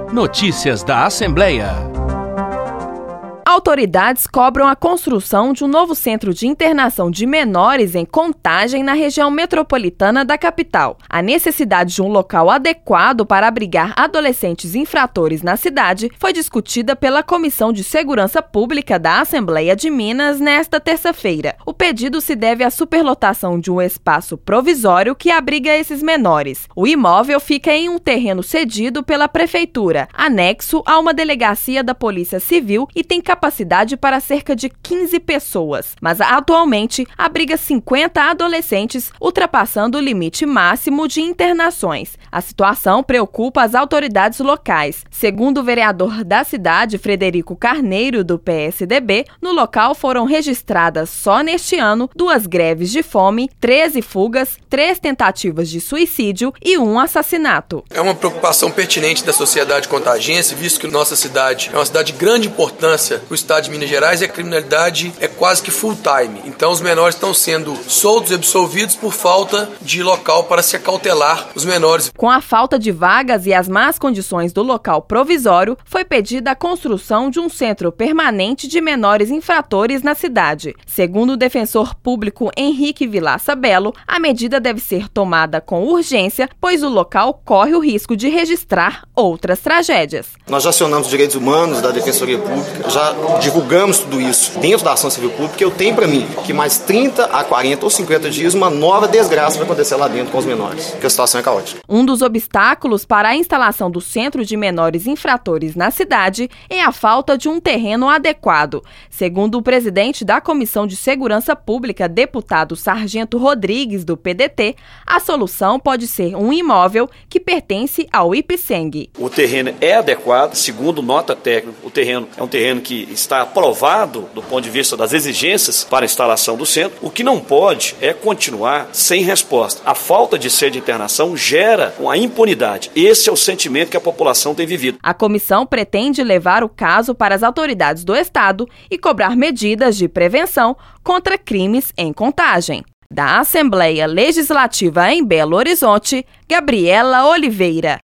Notícias da Assembleia. Autoridades cobram a construção de um novo centro de internação de menores em Contagem, na região metropolitana da capital. A necessidade de um local adequado para abrigar adolescentes infratores na cidade foi discutida pela Comissão de Segurança Pública da Assembleia de Minas nesta terça-feira. O pedido se deve à superlotação de um espaço provisório que abriga esses menores. O imóvel fica em um terreno cedido pela Prefeitura, anexo a uma delegacia da Polícia Civil, e tem capacidade para cerca de 15 pessoas, mas atualmente abriga 50 adolescentes, ultrapassando o limite máximo de internações. A situação preocupa as autoridades locais. Segundo o vereador da cidade, Frederico Carneiro, do PSDB, no local foram registradas só neste ano 2 greves de fome, 13 fugas, 3 tentativas de suicídio e 1 assassinato. É uma preocupação pertinente da sociedade contagense, visto que nossa cidade é uma cidade de grande importância para o estado de Minas Gerais e a criminalidade é quase que full time. Então os menores estão sendo soltos e absolvidos por falta de local para se acautelar os menores. Com a falta de vagas e as más condições do local provisório, foi pedida a construção de um centro permanente de menores infratores na cidade. Segundo o defensor público Henrique Vilaça Belo, a medida deve ser tomada com urgência, pois o local corre o risco de registrar outras tragédias. Nós já acionamos os direitos humanos da Defensoria Pública, já divulgamos tudo isso dentro da ação civil pública. Eu tenho para mim que mais 30 a 40 ou 50 dias uma nova desgraça vai acontecer lá dentro com os menores, porque a situação é caótica. Um dos obstáculos para a instalação do Centro de Menores Infratores na cidade é a falta de um terreno adequado. Segundo o presidente da Comissão de Segurança Pública, deputado Sargento Rodrigues, do PDT, a solução pode ser um imóvel que pertence ao IPSENG. O terreno é adequado, segundo nota técnica, o terreno é um terreno que está aprovado do ponto de vista das exigências para a instalação do centro. O que não pode é continuar sem resposta. A falta de sede de internação gera uma impunidade. Esse é o sentimento que a população tem vivido. A comissão pretende levar o caso para as autoridades do Estado e cobrar medidas de prevenção contra crimes em Contagem. Da Assembleia Legislativa em Belo Horizonte, Gabriela Oliveira.